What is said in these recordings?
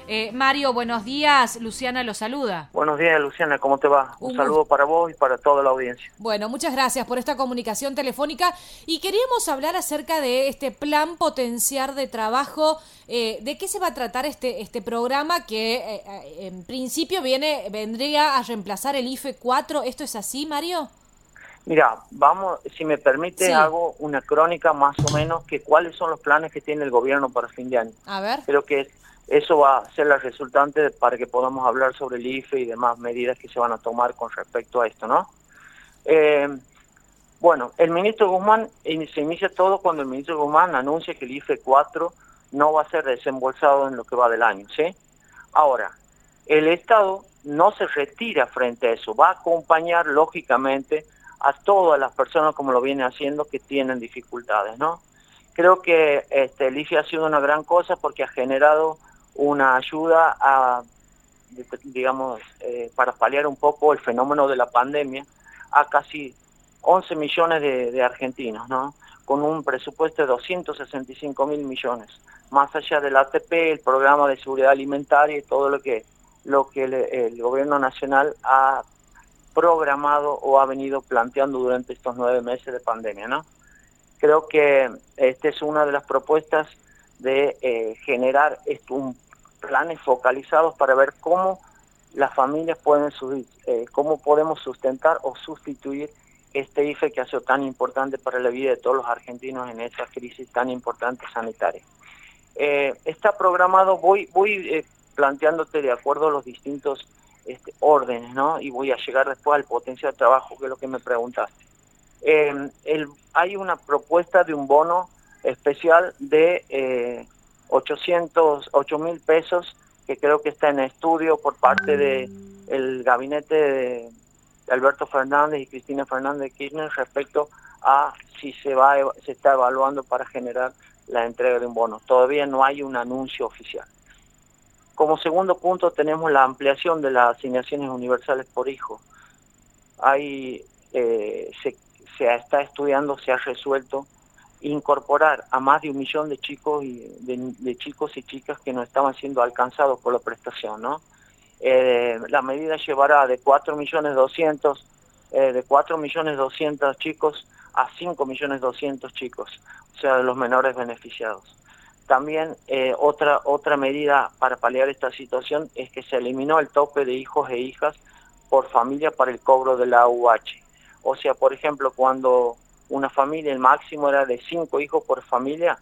Mario, buenos días. Luciana lo saluda. Buenos días, Luciana, ¿cómo te va? Un saludo para vos y para toda la audiencia. Bueno, muchas gracias por esta comunicación telefónica y queríamos hablar acerca de este plan potenciar de trabajo. ¿De qué se va a tratar este programa que en principio vendría a reemplazar el IFE 4? ¿Esto es así, Mario? Mira, vamos, si me permite, Sí. hago una crónica más o menos que cuáles son los planes que tiene el gobierno para fin de año. A ver. Creo que eso va a ser la resultante para que podamos hablar sobre el IFE y demás medidas que se van a tomar con respecto a esto, ¿no? Bueno, el ministro Guzmán, se inicia todo cuando el ministro Guzmán anuncia que el IFE 4 no va a ser desembolsado en lo que va del año, ¿sí? Ahora, el Estado no se retira frente a eso, va a acompañar lógicamente a todas las personas como lo viene haciendo que tienen dificultades, ¿no? Creo que el IFE ha sido una gran cosa porque ha generado una ayuda digamos, para paliar un poco el fenómeno de la pandemia a casi 11 millones de argentinos, ¿no? Con un presupuesto de 265.000 millones, más allá del ATP, el programa de seguridad alimentaria y todo lo que el gobierno nacional ha programado o ha venido planteando durante estos 9 meses de pandemia, ¿no? Creo que esta es una de las propuestas de generar planes focalizados para ver cómo las familias pueden cómo podemos sustentar o sustituir este IFE que ha sido tan importante para la vida de todos los argentinos en esta crisis tan importante sanitaria. Está programado, voy planteándote de acuerdo a los distintos órdenes, ¿no? Y voy a llegar después al potencial de trabajo, que es lo que me preguntaste. Hay una propuesta de un bono especial de 8.000 pesos que creo que está en estudio por parte del gabinete de Alberto Fernández y Cristina Fernández de Kirchner respecto a si se está evaluando para generar la entrega de un bono. Todavía no hay un anuncio oficial. Como segundo punto tenemos la ampliación de las asignaciones universales por hijo. Se está estudiando, se ha resuelto incorporar a más de 1 millón de chicos de chicos y chicas que no estaban siendo alcanzados por la prestación, ¿no? La medida llevará de 4.200.000 chicos a 5.200.000 chicos, o sea, de los menores beneficiados. También otra medida para paliar esta situación es que se eliminó el tope de hijos e hijas por familia para el cobro de la AUH. O sea, por ejemplo, cuando una familia, el máximo era de 5 hijos por familia,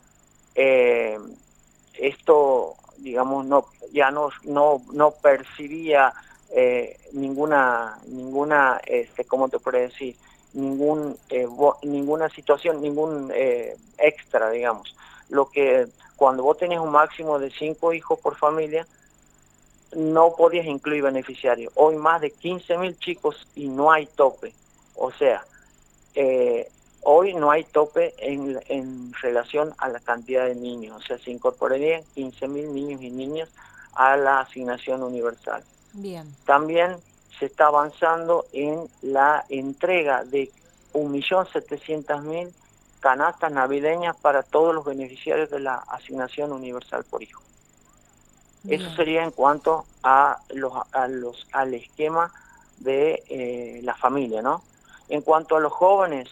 esto, digamos, ya no percibía ninguna, ¿cómo te puedo decir? Ninguna situación, ningún extra, digamos. Cuando vos tenés un máximo de 5 hijos por familia, no podías incluir beneficiarios. Hoy más de 15.000 chicos y no hay tope. O sea, hoy no hay tope en relación a la cantidad de niños. O sea, se incorporarían 15.000 niños y niñas a la asignación universal. Bien. También se está avanzando en la entrega de 1.700.000 canastas navideñas para todos los beneficiarios de la asignación universal por hijo. Bien. Eso sería en cuanto al esquema de la familia, ¿no? En cuanto a los jóvenes,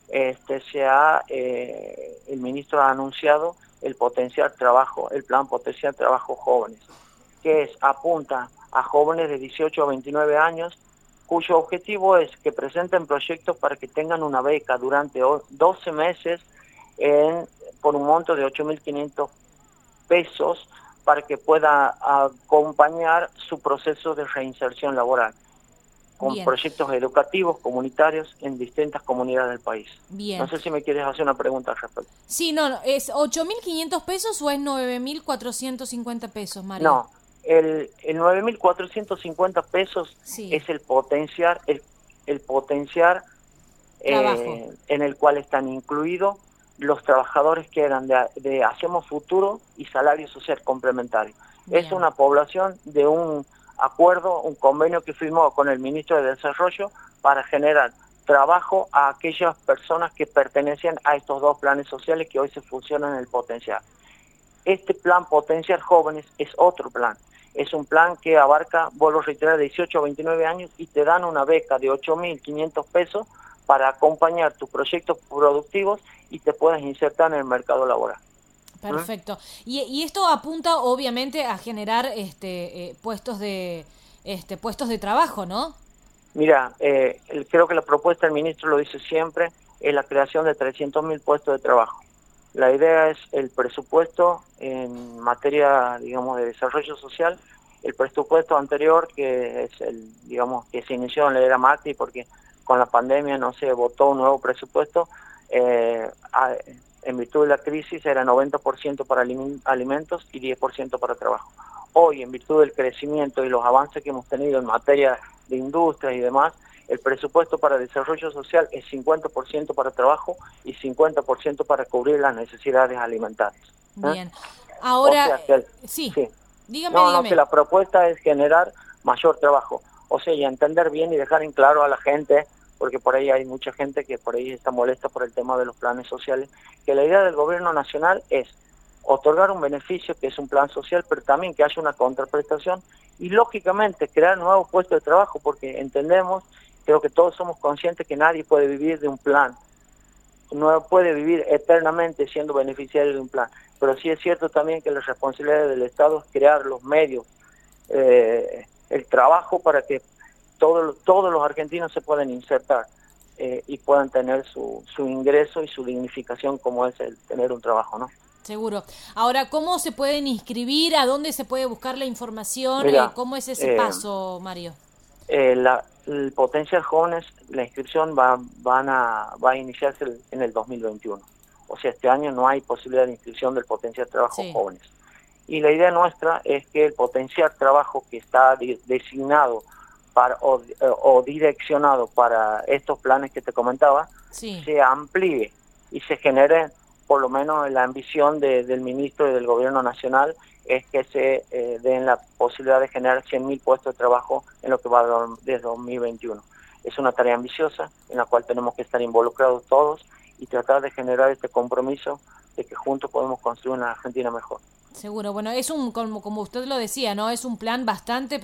el ministro ha anunciado el plan potenciar trabajo jóvenes, que apunta a jóvenes de 18 a 29 años, cuyo objetivo es que presenten proyectos para que tengan una beca durante 12 meses por un monto de 8.500 pesos para que pueda acompañar su proceso de reinserción laboral con Bien. proyectos educativos, comunitarios en distintas comunidades del país. Bien. No sé si me quieres hacer una pregunta al respecto. Sí, no, ¿es 8.500 pesos o es 9.450 pesos, Mario? No, el 9.450 pesos Sí. es el potenciar, Trabajo. en el cual están incluidos los trabajadores que eran de Hacemos Futuro y Salario Social Complementario. Bien. Es una población de un acuerdo, un convenio que firmó con el ministro de Desarrollo para generar trabajo a aquellas personas que pertenecían a estos dos planes sociales que hoy se fusionan en el potenciar. Este plan Potenciar Jóvenes es otro plan. Es un plan que abarca, vuelvo a reiterar, 18 a 29 años y te dan una beca de 8.500 pesos para acompañar tus proyectos productivos y te puedas insertar en el mercado laboral. Perfecto. Y esto apunta obviamente a generar puestos de trabajo, ¿no? Mira, creo que la propuesta del ministro lo dice siempre, es la creación de 300.000 puestos de trabajo. La idea es el presupuesto en materia, digamos, de desarrollo social, el presupuesto anterior que es que se inició en la era Macri porque con la pandemia no se votó un nuevo presupuesto, en virtud de la crisis era 90% para alimentos y 10% para trabajo. Hoy, en virtud del crecimiento y los avances que hemos tenido en materia de industria y demás, el presupuesto para desarrollo social es 50% para trabajo y 50% para cubrir las necesidades alimentarias. Bien. Ahora, o sea sí, dígame. Que la propuesta es generar mayor trabajo. O sea, y entender bien y dejar en claro a la gente, porque por ahí hay mucha gente que por ahí está molesta por el tema de los planes sociales, que la idea del gobierno nacional es otorgar un beneficio que es un plan social, pero también que haya una contraprestación y lógicamente crear nuevos puestos de trabajo, porque entendemos, creo que todos somos conscientes que nadie puede vivir de un plan, no puede vivir eternamente siendo beneficiario de un plan, pero sí es cierto también que la responsabilidad del Estado es crear los medios, el trabajo para que todos los argentinos se puedan insertar y puedan tener su ingreso y su dignificación como es el tener un trabajo, ¿no? Seguro. Ahora, ¿cómo se pueden inscribir? ¿A dónde se puede buscar la información? Mira, ¿Cómo es ese paso, Mario? El Potenciar Jóvenes, la inscripción va a iniciarse en el 2021. O sea, este año no hay posibilidad de inscripción del Potenciar Trabajo Jóvenes. Y la idea nuestra es que el Potenciar Trabajo que está designado o direccionado para estos planes que te comentaba, se amplíe y se genere, por lo menos la ambición del ministro y del gobierno nacional, es que se den la posibilidad de generar 100.000 puestos de trabajo en lo que va desde 2021. Es una tarea ambiciosa en la cual tenemos que estar involucrados todos y tratar de generar este compromiso de que juntos podemos construir una Argentina mejor. Seguro, bueno, es como usted lo decía, ¿no? Es un plan bastante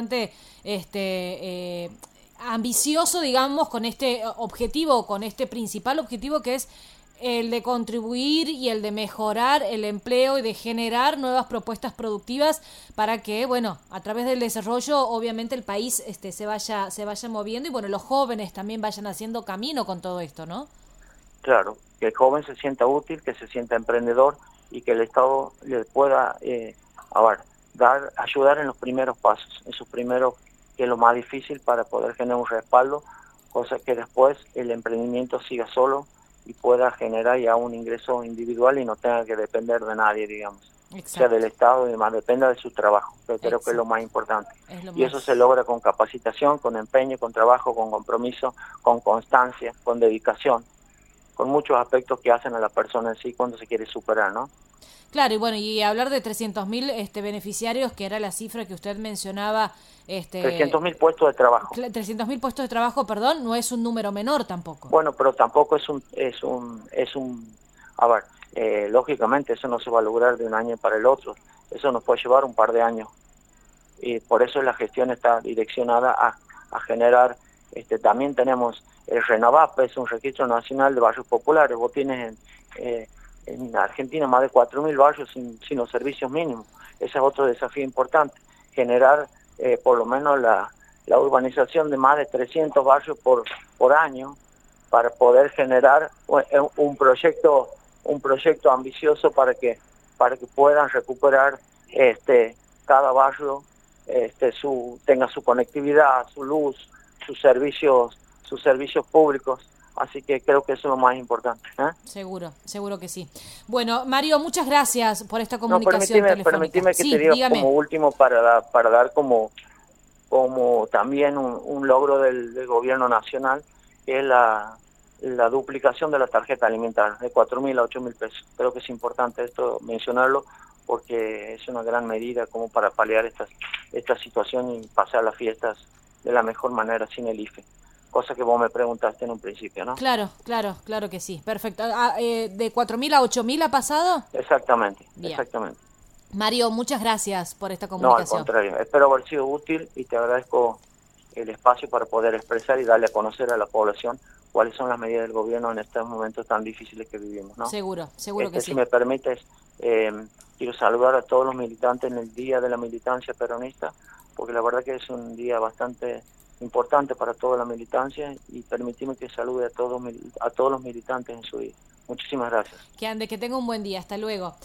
ambicioso, digamos, con este objetivo, con este principal objetivo que es el de contribuir y el de mejorar el empleo y de generar nuevas propuestas productivas para que, bueno, a través del desarrollo, obviamente el país se vaya moviendo y, bueno, los jóvenes también vayan haciendo camino con todo esto, ¿no? Claro, que el joven se sienta útil, que se sienta emprendedor y que el Estado le pueda ayudar en los primeros pasos, en sus primeros, que es lo más difícil para poder generar un respaldo, cosa que después el emprendimiento siga solo y pueda generar ya un ingreso individual y no tenga que depender de nadie, digamos. Exacto. O sea, del Estado y demás, dependa de su trabajo, que creo que es lo más importante. Eso se logra con capacitación, con empeño, con trabajo, con compromiso, con constancia, con dedicación, con muchos aspectos que hacen a la persona en sí cuando se quiere superar, ¿no? Claro, y bueno, y hablar de 300.000 beneficiarios, que era la cifra que usted mencionaba. 300.000 puestos de trabajo. 300.000 puestos de trabajo, perdón, no es un número menor tampoco. Bueno, pero tampoco lógicamente eso no se va a lograr de un año para el otro, eso nos puede llevar un par de años. Y por eso la gestión está direccionada a generar, también tenemos el RENAVAP, es un registro nacional de barrios populares. Vos tienes en Argentina más de 4.000 barrios sin los servicios mínimos. Ese es otro desafío importante, generar por lo menos la urbanización de más de 300 barrios por año para poder generar un proyecto ambicioso para que puedan recuperar cada barrio tenga su conectividad, su luz, sus servicios públicos. Así que creo que eso es lo más importante. Seguro que sí. Bueno, Mario, muchas gracias por esta comunicación telefónica. Permitime que te diga dígame. Como último para dar como también un logro del gobierno nacional, que es la duplicación de la tarjeta alimentaria, de 4.000 a 8.000 pesos. Creo que es importante esto mencionarlo porque es una gran medida como para paliar esta situación y pasar las fiestas de la mejor manera sin el IFE. Cosa que vos me preguntaste en un principio, ¿no? Claro que sí, perfecto. ¿De 4.000 a 8.000 ha pasado? Exactamente, bien. Exactamente. Mario, muchas gracias por esta No, al comunicación. contrario, espero haber sido útil y te agradezco el espacio para poder expresar y darle a conocer a la población cuáles son las medidas del gobierno en estos momentos tan difíciles que vivimos, ¿no? Seguro que Si sí. me permites, quiero saludar a todos los militantes en el Día de la Militancia Peronista, porque la verdad que es un día bastante importante para toda la militancia, y permitime que salude a todos los militantes en su día. Muchísimas gracias. Que ande, que tenga un buen día. Hasta luego.